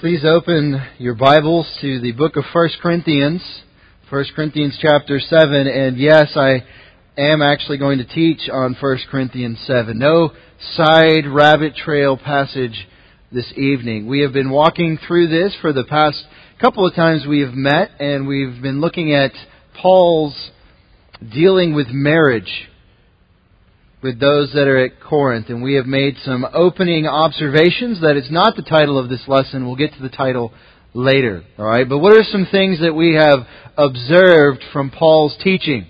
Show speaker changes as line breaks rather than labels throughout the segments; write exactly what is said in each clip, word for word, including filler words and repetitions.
Please open your Bibles to the book of First Corinthians, First Corinthians chapter seven. And yes, I am actually going to teach on First Corinthians seven. No side rabbit trail passage this evening. We have been walking through this for the past couple of times we have met, and we've been looking at Paul's dealing with marriage with those that are at Corinth. And we have made some opening observations. That is not the title of this lesson. We'll get to the title later. All right. But what are some things that we have observed from Paul's teaching?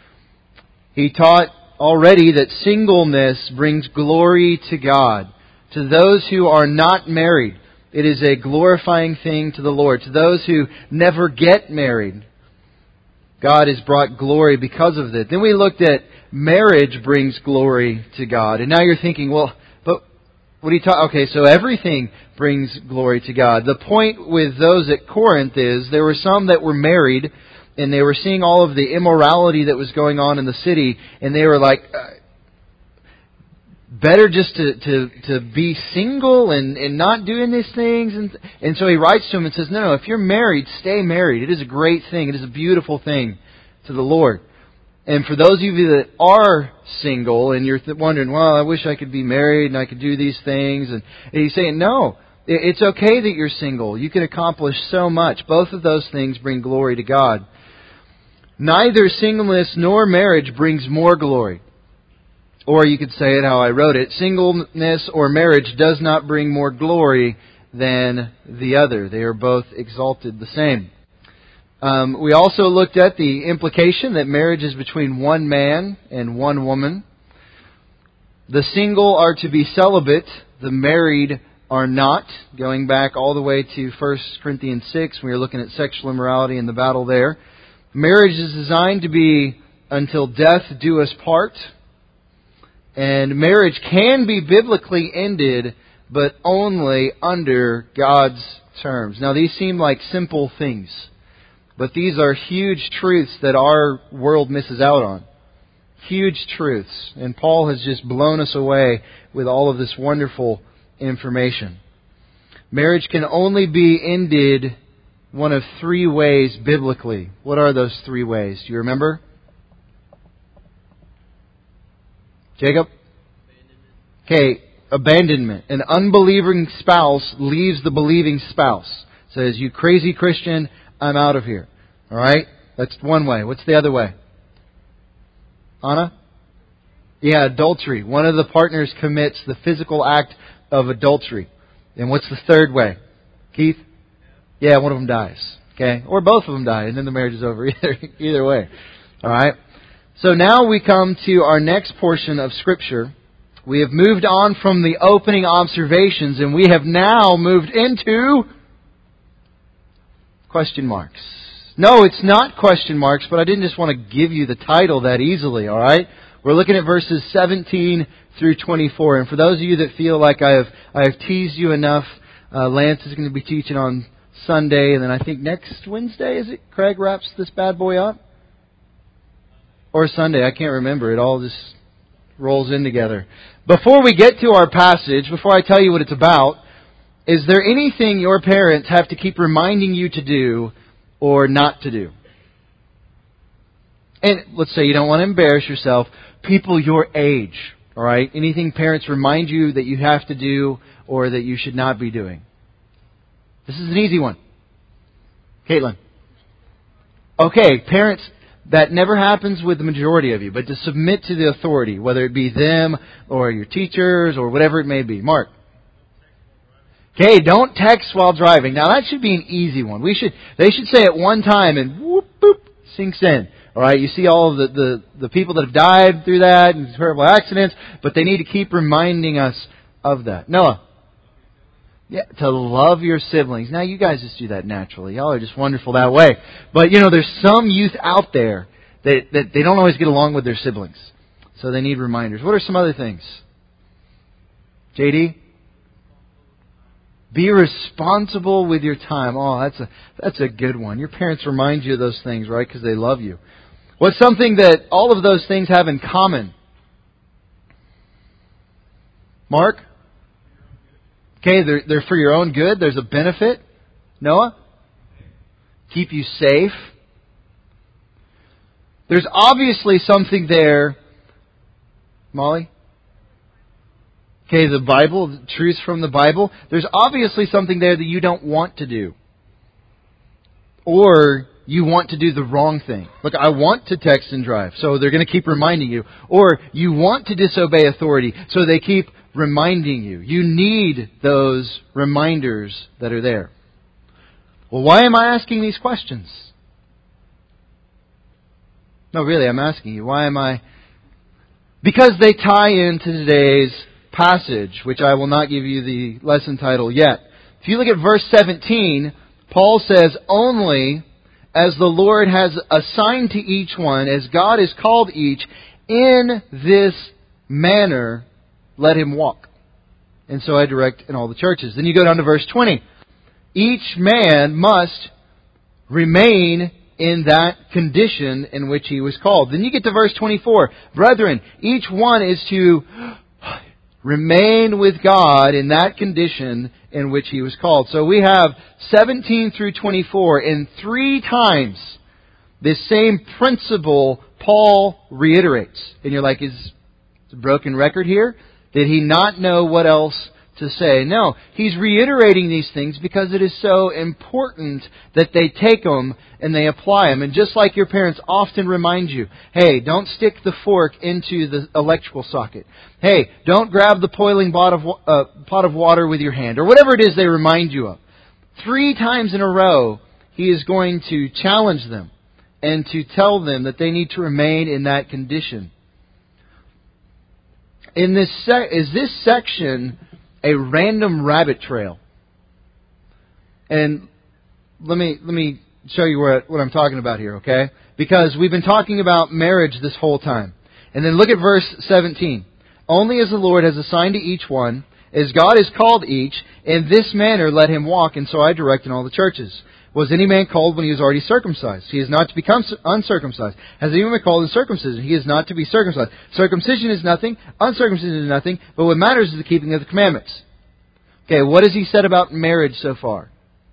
He taught already that singleness brings glory to God. To those who are not married, it is a glorifying thing to the Lord. To those who never get married, God has brought glory because of it. Then we looked at marriage brings glory to God. And now you're thinking, well, but what are you talking? Okay, so everything brings glory to God. The point with those at Corinth is there were some that were married, and they were seeing all of the immorality that was going on in the city, and they were like, uh, better just to, to, to be single and, and not doing these things. And, and so he writes to them and says, no, no, if you're married, stay married. It is a great thing. It is a beautiful thing to the Lord. And for those of you that are single and you're th- wondering, well, I wish I could be married and I could do these things. And, and he's saying, no, it's okay that you're single. You can accomplish so much. Both of those things bring glory to God. Neither singleness nor marriage brings more glory. Or you could say it how I wrote it. Singleness or marriage does not bring more glory than the other. They are both exalted the same. Um, we also looked at the implication that marriage is between one man and one woman. The single are to be celibate. The married are not. Going back all the way to First Corinthians six, we were looking at sexual immorality and the battle there. Marriage is designed to be until death do us part. And marriage can be biblically ended, but only under God's terms. Now, these seem like simple things, but these are huge truths that our world misses out on. Huge truths. And Paul has just blown us away with all of this wonderful information. Marriage can only be ended one of three ways biblically. What are those three ways? Do you remember? Jacob? Okay, abandonment. An unbelieving spouse leaves the believing spouse. Says, you crazy Christian, I'm out of here. Alright? That's one way. What's the other way? Anna? Yeah, adultery. One of the partners commits the physical act of adultery. And what's the third way? Keith? Yeah, one of them dies. Okay? Or both of them die, and then the marriage is over. Either, either way. Alright? So now we come to our next portion of Scripture. We have moved on from the opening observations, and we have now moved into question marks. No, it's not question marks, but I didn't just want to give you the title that easily, all right? We're looking at verses seventeen through twenty-four. And for those of you that feel like I have I have teased you enough, uh, Lance is going to be teaching on Sunday, and then I think next Wednesday, is it? Craig wraps this bad boy up? Or Sunday, I can't remember. It all just rolls in together. Before we get to our passage, before I tell you what it's about, is there anything your parents have to keep reminding you to do or not to do? And let's say you don't want to embarrass yourself. People your age, all right? Anything parents remind you that you have to do or that you should not be doing? This is an easy one. Caitlin. Okay, parents, that never happens with the majority of you, but to submit to the authority, whether it be them or your teachers or whatever it may be. Mark. Okay, don't text while driving. Now that should be an easy one. We should, they should say it one time and whoop, boop, sinks in. All right, you see all of the, the, the people that have died through that and terrible accidents, but they need to keep reminding us of that. Noah. Yeah, to love your siblings. Now, you guys just do that naturally. Y'all are just wonderful that way. But, you know, there's some youth out there that, that they don't always get along with their siblings. So they need reminders. What are some other things? J D? Be responsible with your time. Oh, that's a that's a good one. Your parents remind you of those things, right? Because they love you. What's something that all of those things have in common? Mark? Okay, they're, they're for your own good. There's a benefit. Noah? Keep you safe. There's obviously something there. Molly? Okay, the Bible, the truths from the Bible. There's obviously something there that you don't want to do. Or you want to do the wrong thing. Look, I want to text and drive, so they're going to keep reminding you. Or you want to disobey authority, so they keep reminding you. You need those reminders that are there. Well, why am I asking these questions? No, really, I'm asking you. Why am I? Because they tie into today's passage, which I will not give you the lesson title yet. If you look at verse seventeen, Paul says, only as the Lord has assigned to each one, as God has called each, in this manner, let him walk. And so I direct in all the churches. Then you go down to verse twenty. Each man must remain in that condition in which he was called. Then you get to verse twenty-four. Brethren, each one is to remain with God in that condition in which he was called. So we have seventeen through twenty-four, and three times this same principle Paul reiterates. And you're like, is it a broken record here? Did he not know what else to say? No, he's reiterating these things because it is so important that they take them and they apply them. And just like your parents often remind you, hey, don't stick the fork into the electrical socket. Hey, don't grab the boiling pot of, uh, pot of water with your hand. Or whatever it is they remind you of. Three times in a row, he is going to challenge them and to tell them that they need to remain in that condition. In this se- is this section a random rabbit trail? And let me let me show you what, what I'm talking about here, okay? Because we've been talking about marriage this whole time. And then look at verse seventeen. Only as the Lord has assigned to each one, as God has called each, in this manner let him walk, and so I direct in all the churches. Was any man called when he was already circumcised? He is not to become uncircumcised. Has anyone been called in circumcision? He is not to be circumcised. Circumcision is nothing. Uncircumcision is nothing. But what matters is the keeping of the commandments. Okay, what has he said about marriage so far?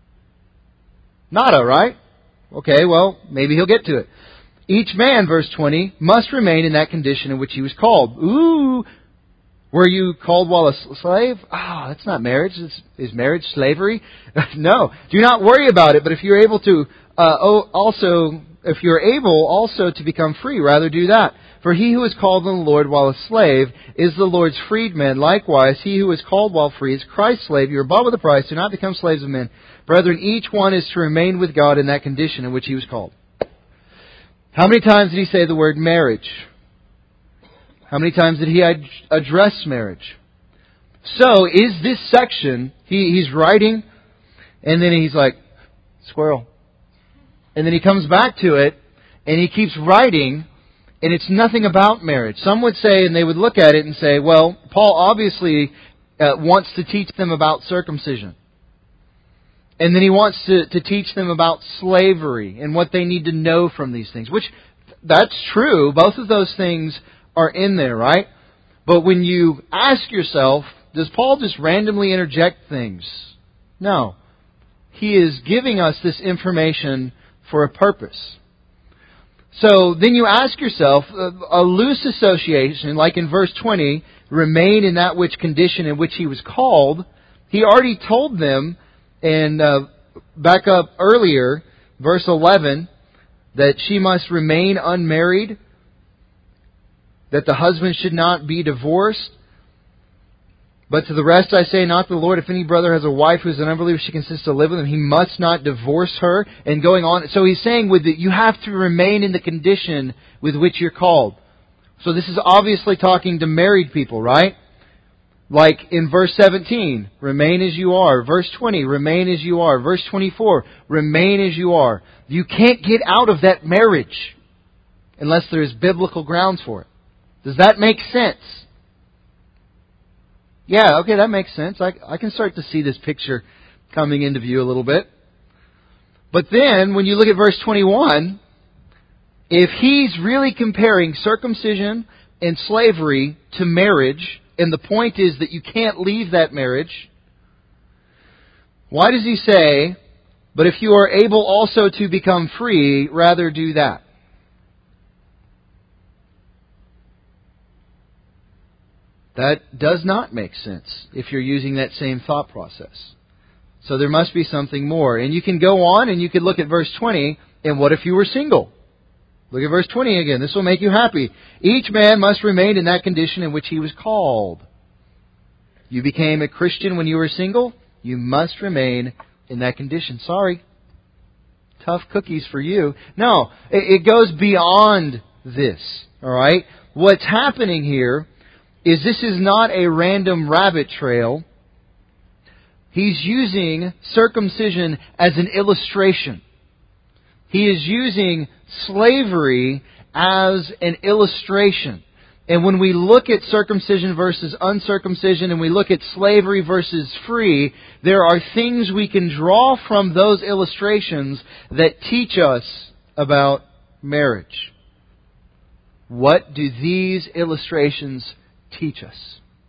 Nada, right? Okay, well, maybe he'll get to it. Each man, verse twenty, must remain in that condition in which he was called. Ooh, were you called while a slave? Ah, oh, that's not marriage. Is, is marriage slavery? No. Do not worry about it. But if you're able to, uh, also, if you're able also to become free, rather do that. For he who is called in the Lord while a slave is the Lord's freedman. Likewise, he who is called while free is Christ's slave. You are bought with a price. Do not become slaves of men. Brethren, each one is to remain with God in that condition in which he was called. How many times did he say the word marriage? How many times did he ad- address marriage? So, is this section, he, he's writing, and then he's like, squirrel. And then he comes back to it, and he keeps writing, and it's nothing about marriage. Some would say, and they would look at it and say, well, Paul obviously uh, wants to teach them about circumcision. And then he wants to, to teach them about slavery and what they need to know from these things. Which, that's true. Both of those things are in there, right? But when you ask yourself, does Paul just randomly interject things? No. He is giving us this information for a purpose. So then you ask yourself, a loose association, like in verse twenty, remain in that which condition in which he was called. He already told them, and uh, back up earlier, verse eleven, that she must remain unmarried, that the husband should not be divorced. But to the rest I say, not the Lord, if any brother has a wife who is an unbeliever, she consents to live with him, he must not divorce her. And going on, so he's saying with it, you have to remain in the condition with which you're called. So this is obviously talking to married people, right? Like in verse seventeen, remain as you are. Verse twenty, remain as you are. Verse twenty-four, remain as you are. You can't get out of that marriage unless there is biblical grounds for it. Does that make sense? Yeah, okay, that makes sense. I, I can start to see this picture coming into view a little bit. But then, when you look at verse twenty-one, if he's really comparing circumcision and slavery to marriage, and the point is that you can't leave that marriage, Why does he say, but if you are able also to become free, rather do that? That does not make sense if you're using that same thought process. So there must be something more. And you can go on and you can look at verse twenty, and what if you were single? Look at verse twenty again. This will make you happy. Each man must remain in that condition in which he was called. You became a Christian when you were single. You must remain in that condition. Sorry. Tough cookies for you. No, it goes beyond this. All right? What's happening here is this is not a random rabbit trail. He's using circumcision as an illustration. He is using slavery as an illustration. And when we look at circumcision versus uncircumcision, and we look at slavery versus free, there are things we can draw from those illustrations that teach us about marriage. What do these illustrations teach us?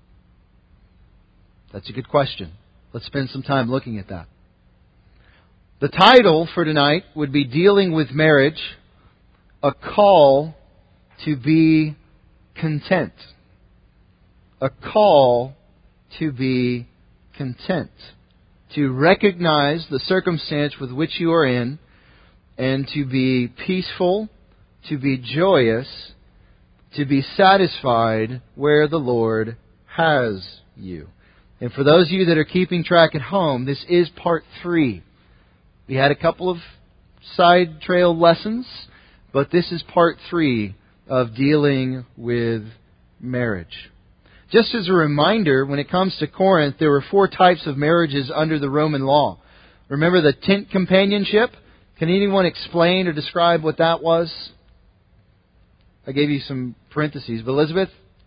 That's a good question. Let's spend some time looking at that. The title for tonight would be Dealing with Marriage, a Call to be Content. A call to be content. To recognize the circumstance with which you are in, and to be peaceful, to be joyous, to be satisfied where the Lord has you. And for those of you that are keeping track at home, this is part three. We had a couple of side trail lessons, but this is part three of dealing with marriage. Just as a reminder, when it comes to Corinth, there were four types of marriages under the Roman law. Remember the tent companionship? Can anyone explain or describe what that was? I gave you some parentheses, but Elizabeth?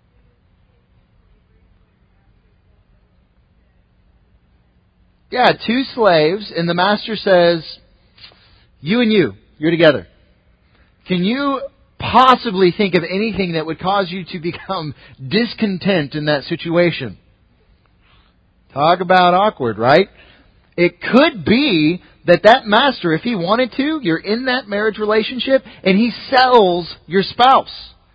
Yeah, two slaves, and the master says, you and you, you're together. Can you possibly think of anything that would cause you to become discontent in that situation? Talk about awkward, right? It could be that that master, if he wanted to, you're in that marriage relationship, and he sells your spouse.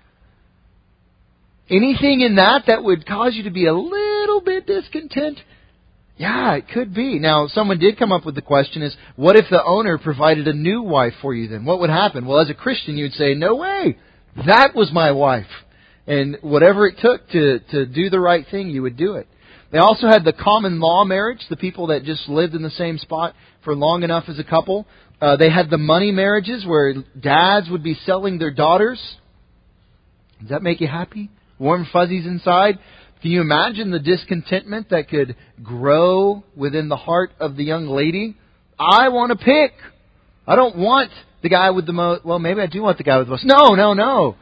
Anything in that that would cause you to be a little bit discontent? Yeah, it could be. Now, someone did come up with the question is, what if the owner provided a new wife for you then? What would happen? Well, as a Christian, you'd say, no way. That was my wife. And whatever it took to, to do the right thing, you would do it. They also had the common law marriage, the people that just lived in the same spot for long enough as a couple. Uh, they had the money marriages where dads would be selling their daughters. Does that make you happy? Warm fuzzies inside? Can you imagine the discontentment that could grow within the heart of the young lady? I want to pick. I don't want the guy with the most... Well, maybe I do want the guy with the most... No, no, no.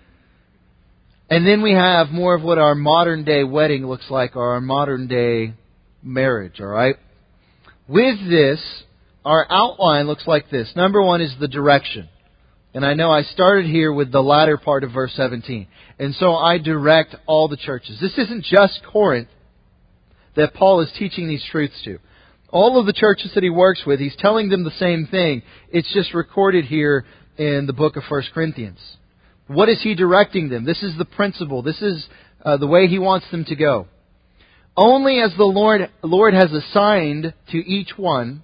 And then we have more of what our modern day wedding looks like, or our modern day marriage, all right? With this, our outline looks like this. Number one is the direction. And I know I started here with the latter part of verse seventeen. And so I direct all the churches. This isn't just Corinth that Paul is teaching these truths to. All of the churches that he works with, he's telling them the same thing. It's just recorded here in the book of First Corinthians. What is he directing them? This is the principle. This is uh, the way he wants them to go. Only as the Lord, Lord has assigned to each one,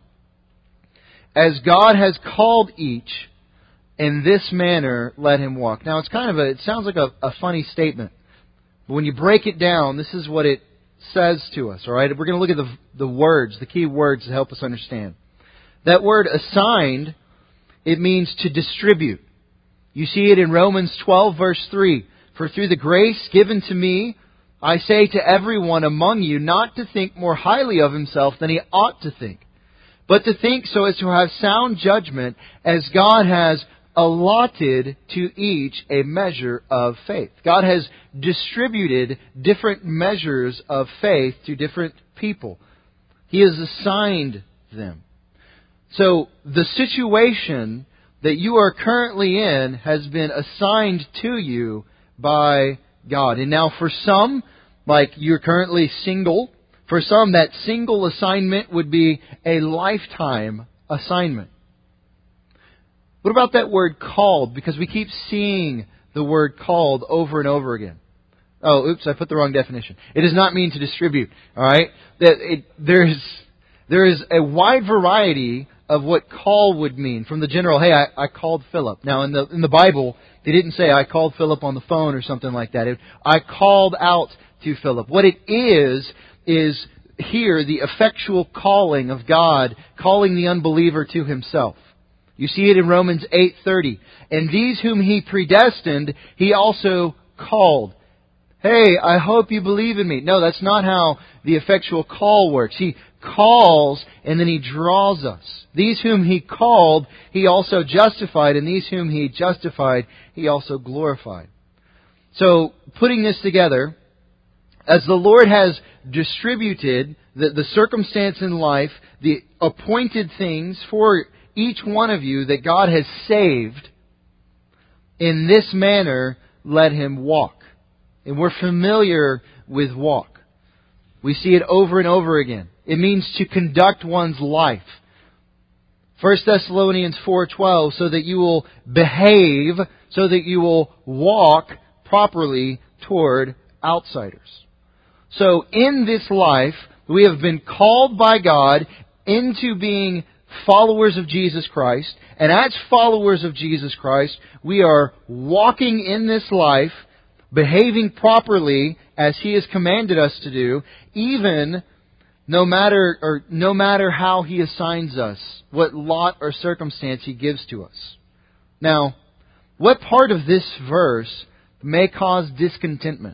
as God has called each, in this manner let him walk. Now it's kind of a, it sounds like a, a funny statement. But when you break it down, this is what it says to us. All right, we're going to look at the, the words, the key words to help us understand. That word assigned, it means to distribute. You see it in Romans twelve verse three. For through the grace given to me, I say to everyone among you not to think more highly of himself than he ought to think, but to think so as to have sound judgment, as God has allotted to each a measure of faith. God has distributed different measures of faith to different people. He has assigned them. So the situation that you are currently in has been assigned to you by God. And now for some, like you're currently single, For some, that single assignment would be a lifetime assignment. What about that word called? Because we keep seeing the word called over and over again. Oh, oops, I put the wrong definition. It does not mean to distribute. All right? That it, there is there is a wide variety of what call would mean. From the general, hey, I, I called Philip. Now, in the in the Bible, they didn't say I called Philip on the phone or something like that. It, I called out to Philip. What it is is here the effectual calling of God, calling the unbeliever to Himself. You see it in Romans eight thirty. And these whom He predestined, He also called. Hey, I hope you believe in me. No, that's not how the effectual call works. He calls and then He draws us. These whom He called, He also justified. And these whom He justified, He also glorified. So, putting this together, as the Lord has distributed the, the circumstance in life, the appointed things for each one of you that God has saved, in this manner let him walk. And we're familiar with walk. We see it over and over again. It means to conduct one's life. First Thessalonians four twelve, so that you will behave, so that you will walk properly toward outsiders. So in this life, we have been called by God into being followers of Jesus Christ. And as followers of Jesus Christ, we are walking in this life, behaving properly as He has commanded us to do, even no matter or no matter how He assigns us, what lot or circumstance He gives to us. Now, what part of this verse may cause discontentment?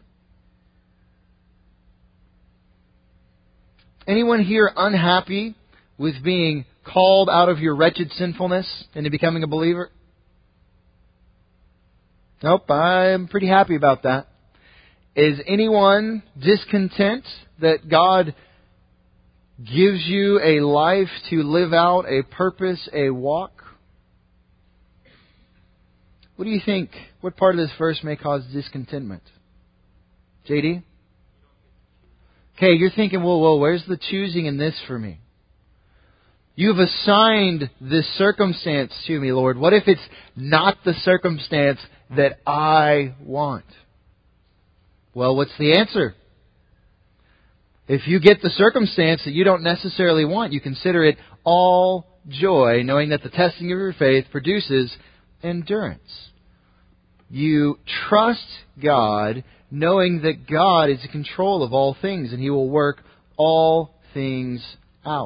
Anyone here unhappy with being called out of your wretched sinfulness into becoming a believer? Nope, I'm pretty happy about that. Is anyone discontent that God gives you a life to live out, a purpose, a walk? What do you think? What part of this verse may cause discontentment? J D? Okay, you're thinking, well, well, where's the choosing in this for me? You've assigned this circumstance to me, Lord. What if it's not the circumstance that I want? Well, what's the answer? If you get the circumstance that you don't necessarily want, you consider it all joy, knowing that the testing of your faith produces endurance. You trust God, knowing that God is in control of all things and He will work all things out.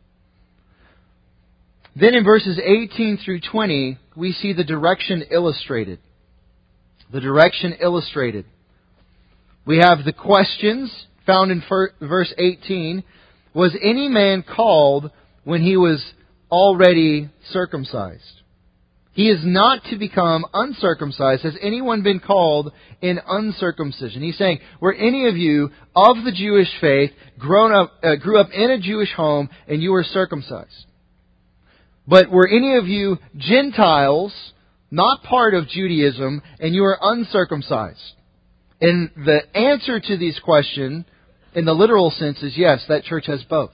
Then in verses eighteen through twenty, we see the direction illustrated. The direction illustrated. We have the questions found in verse eighteen. Was any man called when he was already circumcised? He is not to become uncircumcised. Has anyone been called in uncircumcision? He's saying, were any of you of the Jewish faith, grown up, uh, grew up in a Jewish home, and you were circumcised? But were any of you Gentiles, not part of Judaism, and you are uncircumcised? And the answer to these questions, in the literal sense, is yes, that church has both.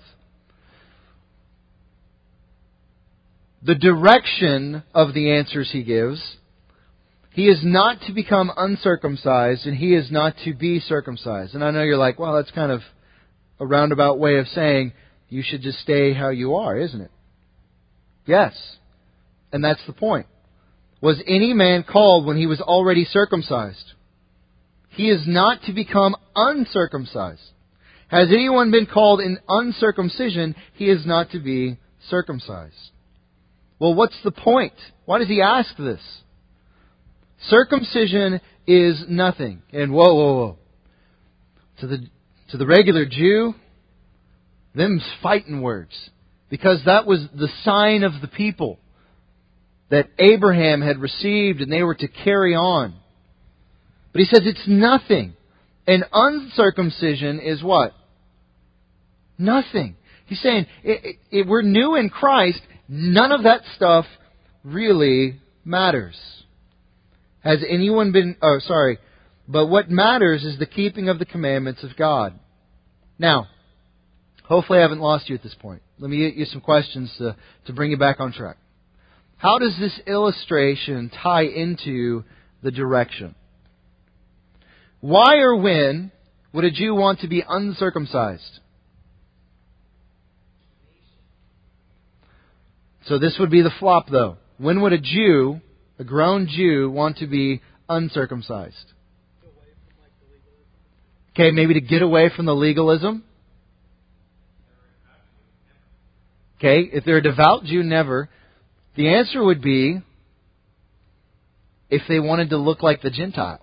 The direction of the answers he gives, he is not to become uncircumcised, and he is not to be circumcised. And I know you're like, well, that's kind of a roundabout way of saying you should just stay how you are, isn't it? Yes. And that's the point. Was any man called when he was already circumcised? He is not to become uncircumcised. Has anyone been called in uncircumcision? He is not to be circumcised. Well, what's the point? Why does he ask this? Circumcision is nothing. And whoa, whoa, whoa. To the, to the regular Jew, them's fighting words. Because that was the sign of the people that Abraham had received and they were to carry on. But he says it's nothing. And uncircumcision is what? Nothing. He's saying it, it, it, we're new in Christ. None of that stuff really matters. Has anyone been... Oh, sorry. But what matters is the keeping of the commandments of God. Now, Hopefully I haven't lost you at this point. Let me get you some questions to, to bring you back on track. How does this illustration tie into the direction? Why or when would a Jew want to be uncircumcised? So this would be the flop, though. When would a Jew, a grown Jew, want to be uncircumcised? Okay, maybe to get away from the legalism. Okay, if they're a devout Jew, never. The answer would be if they wanted to look like the Gentiles.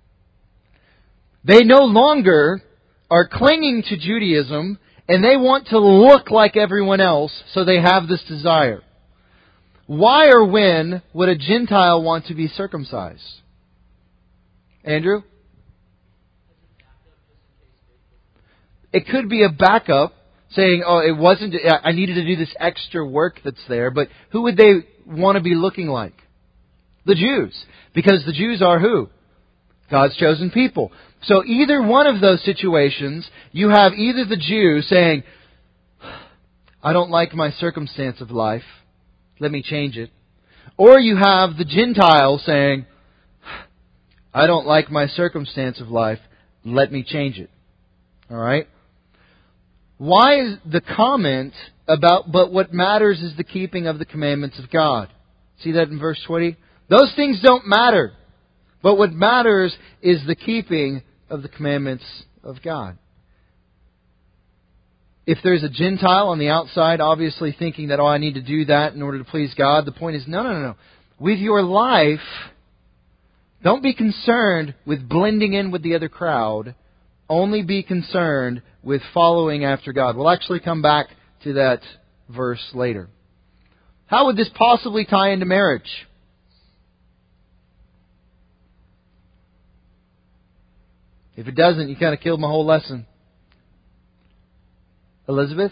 They no longer are clinging to Judaism, and they want to look like everyone else, so they have this desire. Why or when would a Gentile want to be circumcised? Andrew? It could be a backup, saying, oh, it wasn't, I needed to do this extra work that's there, but who would they want to be looking like? The Jews. Because the Jews are who? God's chosen people. So either one of those situations, you have either the Jew saying, I don't like my circumstance of life, let me change it. Or you have the Gentile saying, I don't like my circumstance of life, let me change it. Alright? Why is the comment about, but what matters is the keeping of the commandments of God? See that in verse twenty? Those things don't matter. But what matters is the keeping of the commandments of God. If there's a Gentile on the outside, obviously thinking that, oh, I need to do that in order to please God, the point is, no, no, no, no. With your life, don't be concerned with blending in with the other crowd. Only be concerned with following after God. We'll actually come back to that verse later. How would this possibly tie into marriage? If it doesn't, you kind of killed my whole lesson. Elizabeth?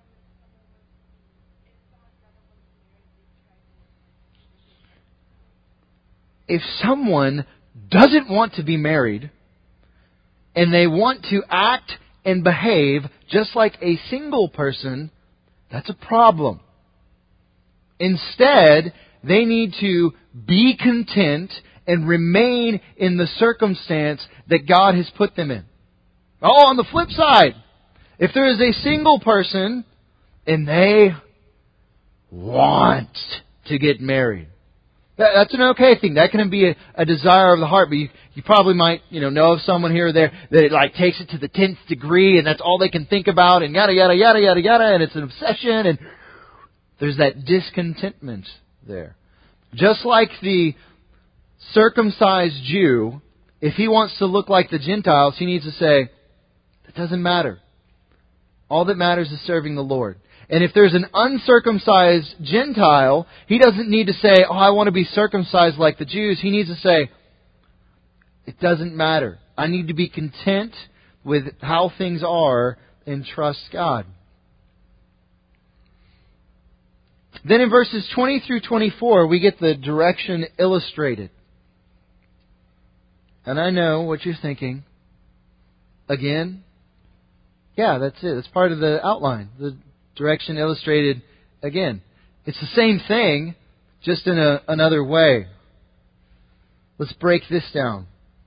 If someone doesn't want to be married, and they want to act and behave just like a single person, that's a problem. Instead, they need to be content and remain in the circumstance that God has put them in. Oh, on the flip side, if there is a single person and they want to get married, that, that's an okay thing. That can be a, a desire of the heart, but you, you probably might, you know, know of someone here or there that it like takes it to the tenth degree and that's all they can think about and yada, yada, yada, yada, yada, and it's an obsession and there's that discontentment there. Just like the circumcised Jew, if he wants to look like the Gentiles, he needs to say, it doesn't matter. All that matters is serving the Lord. And if there's an uncircumcised Gentile, he doesn't need to say, oh, I want to be circumcised like the Jews. He needs to say, it doesn't matter. I need to be content with how things are and trust God. Then in verses twenty through twenty-four, we get the direction illustrated. And I know what you're thinking. Again? Yeah, that's it. That's part of the outline. The direction illustrated again. It's the same thing, just in a, another way. Let's break this down.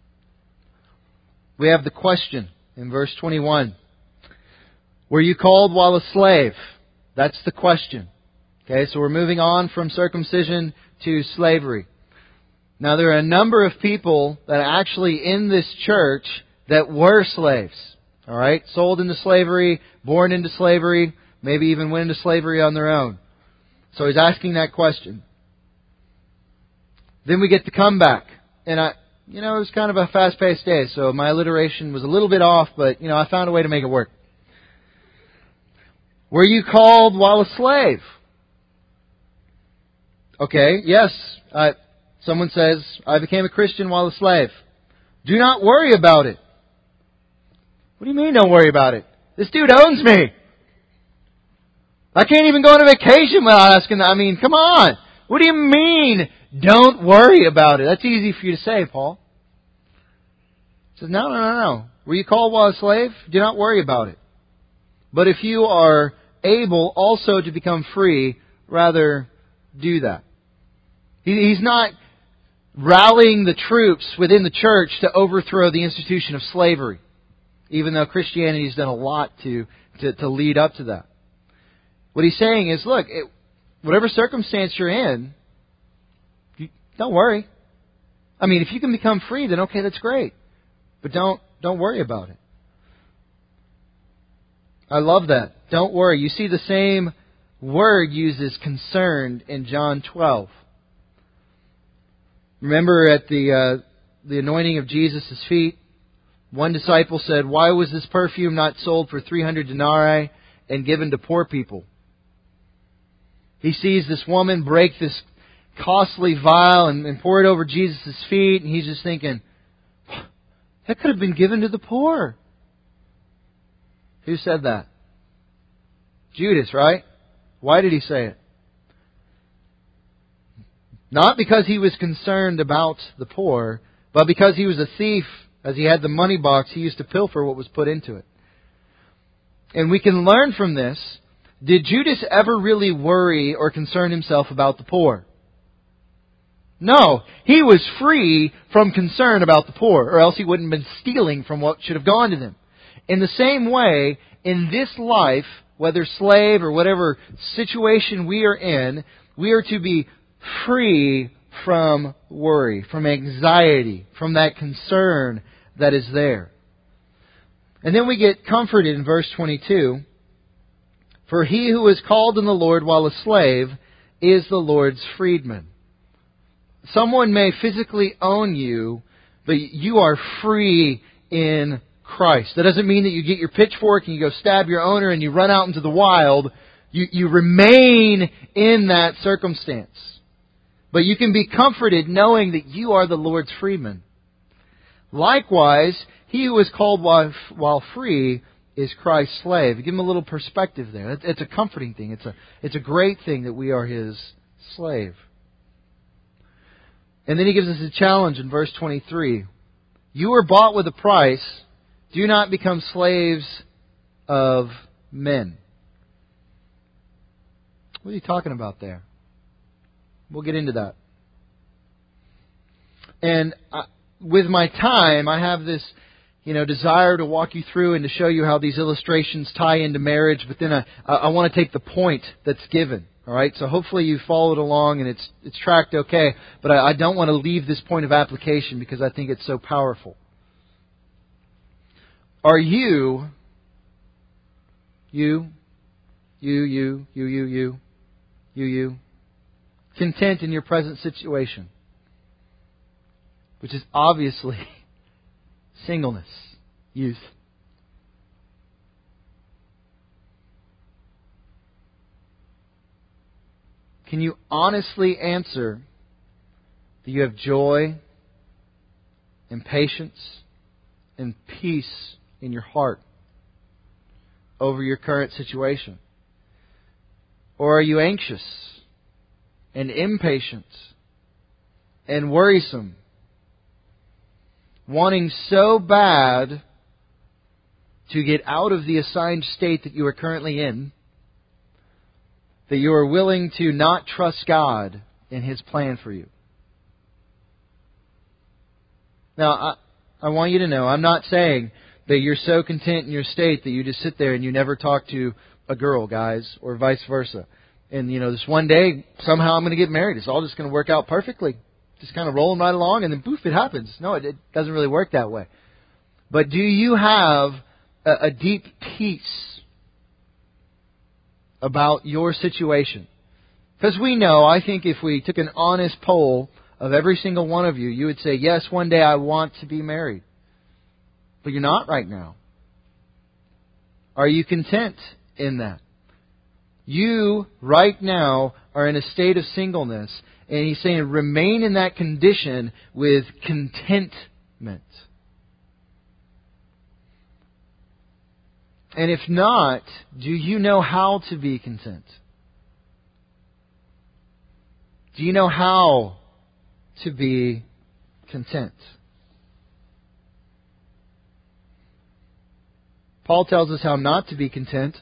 We have the question in verse twenty-one. Were you called while a slave? That's the question. Okay, so we're moving on from circumcision to slavery. Now, there are a number of people that are actually in this church that were slaves. All right, sold into slavery, born into slavery, maybe even went into slavery on their own. So he's asking that question. Then we get the comeback. And I, you know, it was kind of a fast-paced day, so my alliteration was a little bit off, but, you know, I found a way to make it work. Were you called while a slave? Okay, yes. Uh, someone says, I became a Christian while a slave. Do not worry about it. What do you mean don't worry about it? This dude owns me. I can't even go on a vacation without asking that. I mean, come on. What do you mean don't worry about it? That's easy for you to say, Paul. He says, no, no, no, no. Were you called while a slave? Do not worry about it. But if you are able also to become free, rather do that. He, he's not rallying the troops within the church to overthrow the institution of slavery, even though Christianity has done a lot to, to, to lead up to that. What he's saying is, look, it, whatever circumstance you're in, you, don't worry. I mean, if you can become free, then okay, that's great. But don't don't worry about it. I love that. Don't worry. You see the same word used as concerned in John twelve. Remember at the uh, the anointing of Jesus' feet, one disciple said, "Why was this perfume not sold for three hundred denarii and given to poor people?" He sees this woman break this costly vial and, and pour it over Jesus' feet, and he's just thinking, that could have been given to the poor. Who said that? Judas, right? Why did he say it? Not because he was concerned about the poor, but because he was a thief. As he had the money box, he used to pilfer what was put into it. And we can learn from this, did Judas ever really worry or concern himself about the poor? No, he was free from concern about the poor, or else he wouldn't have been stealing from what should have gone to them. In the same way, in this life, whether slave or whatever situation we are in, we are to be free from worry, from anxiety, from that concern that is there. And then we get comforted in verse twenty-two. For he who is called in the Lord while a slave is the Lord's freedman. Someone may physically own you, but you are free in Christ. That doesn't mean that you get your pitchfork and you go stab your owner and you run out into the wild. You, you remain in that circumstance. But you can be comforted knowing that you are the Lord's freedman. Likewise, he who is called while, while free is Christ's slave. Give him a little perspective there. It's, it's a comforting thing. It's a, it's a great thing that we are His slave. And then he gives us a challenge in verse twenty-three. You were bought with a price. Do not become slaves of men. What are you talking about there? We'll get into that. And I, with my time, I have this, you know, desire to walk you through and to show you how these illustrations tie into marriage. But then I, I want to take the point that's given. All right, so hopefully you followed along and it's it's tracked okay. But I, I don't want to leave this point of application because I think it's so powerful. Are you, you, you, you, you, you, you, you, you, content in your present situation? Which is obviously singleness, youth. Can you honestly answer that you have joy and patience and peace in your heart over your current situation? Or are you anxious and impatient and worrisome, wanting so bad to get out of the assigned state that you are currently in, that you are willing to not trust God in His plan for you? Now, I, I want you to know, I'm not saying that you're so content in your state that you just sit there and you never talk to a girl, guys, or vice versa. And, you know, this one day, somehow I'm going to get married. It's all just going to work out perfectly. Just kind of rolling right along, and then poof, it happens. No, it, it doesn't really work that way. But do you have a, a deep peace about your situation? Because we know, I think if we took an honest poll of every single one of you, you would say, yes, one day I want to be married. But you're not right now. Are you content in that? You, right now, are in a state of singleness. And He's saying, remain in that condition with contentment. And if not, do you know how to be content? Do you know how to be content? Paul tells us how not to be content.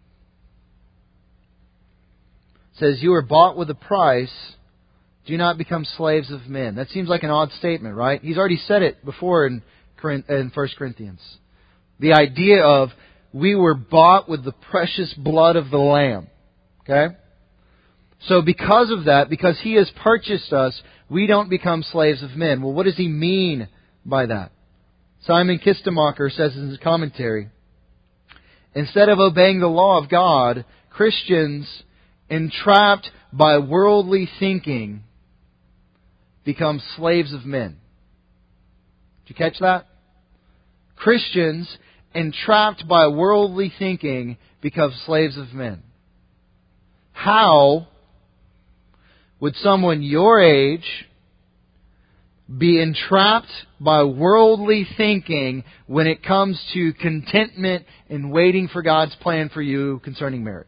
It says, you are bought with a price. Do not become slaves of men. That seems like an odd statement, right? He's already said it before in in First Corinthians. The idea of we were bought with the precious blood of the Lamb. Okay? So because of that, because He has purchased us, we don't become slaves of men. Well, what does He mean by that? Simon Kistemacher says in his commentary, instead of obeying the law of God, Christians entrapped by worldly thinking become slaves of men. Did you catch that? Christians entrapped by worldly thinking become slaves of men. How would someone your age be entrapped by worldly thinking when it comes to contentment and waiting for God's plan for you concerning marriage?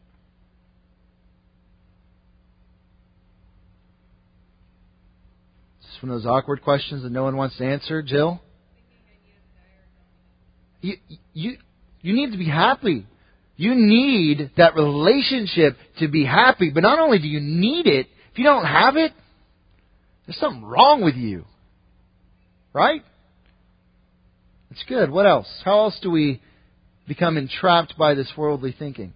Is this one of those awkward questions that no one wants to answer? Jill? You, you, you need to be happy. You need that relationship to be happy. But not only do you need it, if you don't have it, there's something wrong with you. Right? That's good. What else? How else do we become entrapped by this worldly thinking?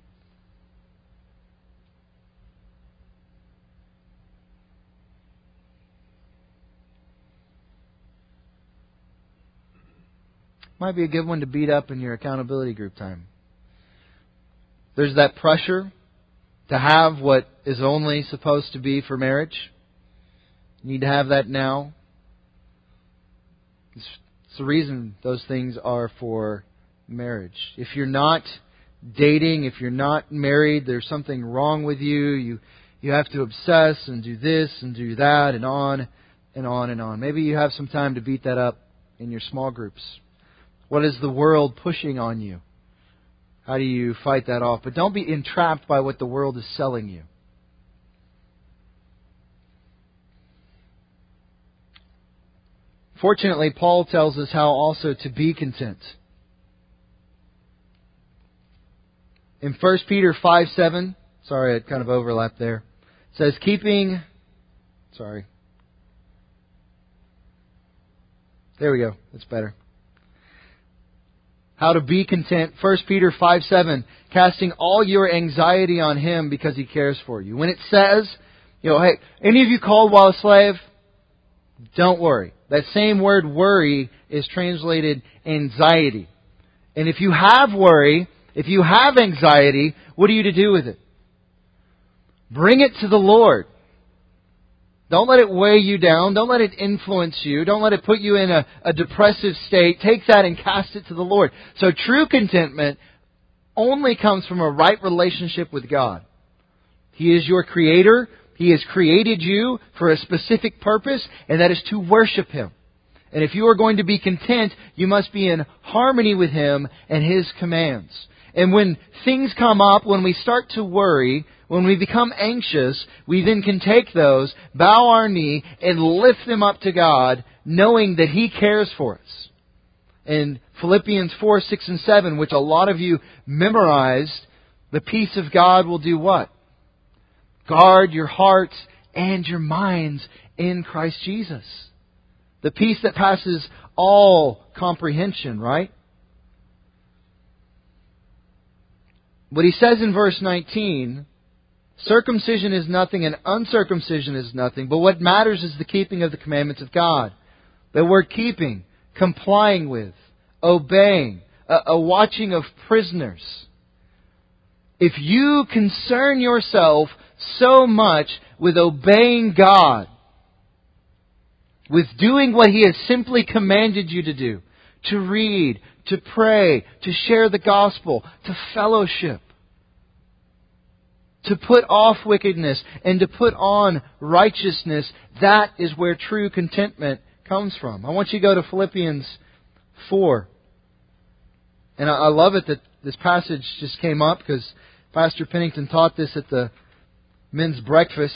Might be a good one to beat up in your accountability group time. There's that pressure to have what is only supposed to be for marriage. You need to have that now. It's the reason those things are for marriage. If you're not dating, if you're not married, there's something wrong with you. You you have to obsess and do this and do that and on and on and on. Maybe you have some time to beat that up in your small groups. What is the world pushing on you? How do you fight that off? But don't be entrapped by what the world is selling you. Fortunately, Paul tells us how also to be content. In First Peter five seven, sorry, I kind of overlapped there. It says, keeping, sorry. There we go. That's better. How to be content. First Peter five seven, casting all your anxiety on Him because He cares for you. When it says, you know, hey, any of you called while a slave? Don't worry. That same word worry is translated anxiety. And if you have worry, if you have anxiety, what are you to do with it? Bring it to the Lord. Don't let it weigh you down. Don't let it influence you. Don't let it put you in a, a depressive state. Take that and cast it to the Lord. So true contentment only comes from a right relationship with God. He is your Creator. He has created you for a specific purpose, and that is to worship Him. And if you are going to be content, you must be in harmony with Him and His commands. And when things come up, when we start to worry, when we become anxious, we then can take those, bow our knee, and lift them up to God, knowing that He cares for us. In Philippians four, six, and seven, which a lot of you memorized, the peace of God will do what? Guard your hearts and your minds in Christ Jesus. The peace that passes all comprehension, right? What he says in verse nineteen, circumcision is nothing and uncircumcision is nothing, but what matters is the keeping of the commandments of God. The word keeping, complying with, obeying, a, a watching of prisoners. If you concern yourself so much with obeying God, with doing what He has simply commanded you to do, to read, to pray, to share the gospel, to fellowship, to put off wickedness and to put on righteousness, that is where true contentment comes from. I want you to go to Philippians four. And I love it that this passage just came up because Pastor Pennington taught this at the men's breakfast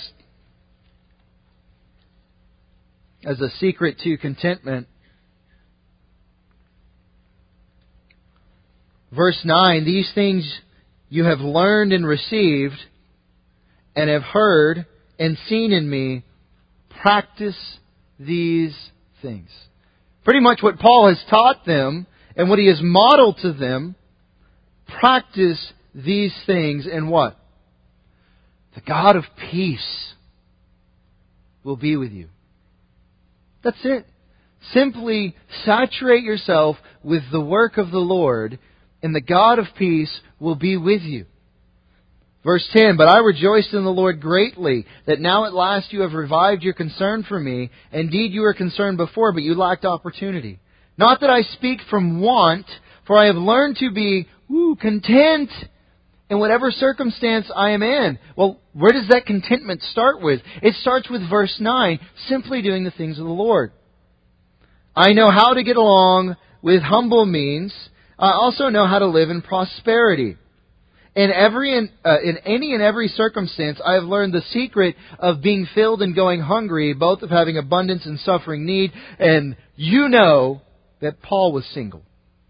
as a secret to contentment. Verse nine, these things you have learned and received and have heard and seen in me, practice these things. Pretty much what Paul has taught them and what he has modeled to them, practice these things, and what? The God of peace will be with you. That's it. Simply saturate yourself with the work of the Lord, and the God of peace will be with you. Verse ten, but I rejoiced in the Lord greatly, that now at last you have revived your concern for me. Indeed, you were concerned before, but you lacked opportunity. Not that I speak from want, for I have learned to be woo, content in whatever circumstance I am in. Well, where does that contentment start with? It starts with verse nine, simply doing the things of the Lord. I know how to get along with humble means. I also know how to live in prosperity. In every uh, in any and every circumstance, I have learned the secret of being filled and going hungry, both of having abundance and suffering need. And you know that Paul was single.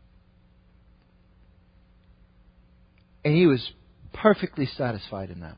And he was perfectly satisfied in that.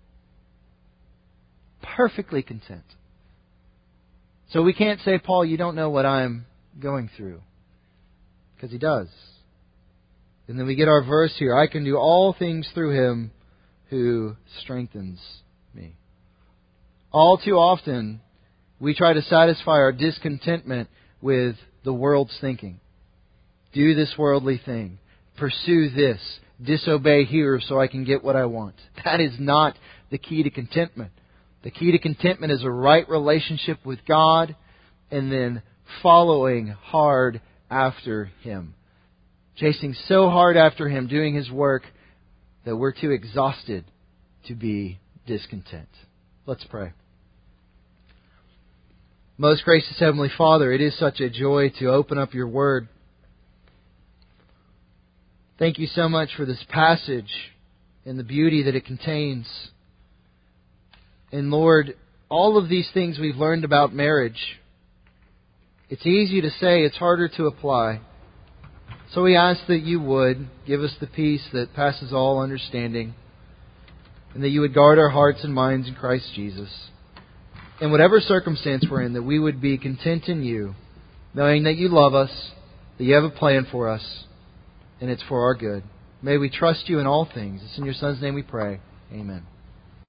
Perfectly content. So we can't say, Paul, you don't know what I'm going through. Because he does. And then we get our verse here. I can do all things through Him who strengthens me. All too often, we try to satisfy our discontentment with the world's thinking. Do this worldly thing. Pursue this. Disobey here so I can get what I want. That is not the key to contentment. The key to contentment is a right relationship with God and then following hard after Him. Chasing so hard after Him, doing His work, that we're too exhausted to be discontent. Let's pray. Most gracious Heavenly Father, it is such a joy to open up Your Word. Thank You so much for this passage and the beauty that it contains. And Lord, all of these things we've learned about marriage, it's easy to say, it's harder to apply. So we ask that You would give us the peace that passes all understanding, and that You would guard our hearts and minds in Christ Jesus. In whatever circumstance we're in, that we would be content in You, knowing that You love us, that You have a plan for us, and it's for our good. May we trust You in all things. It's in Your Son's name we pray. Amen.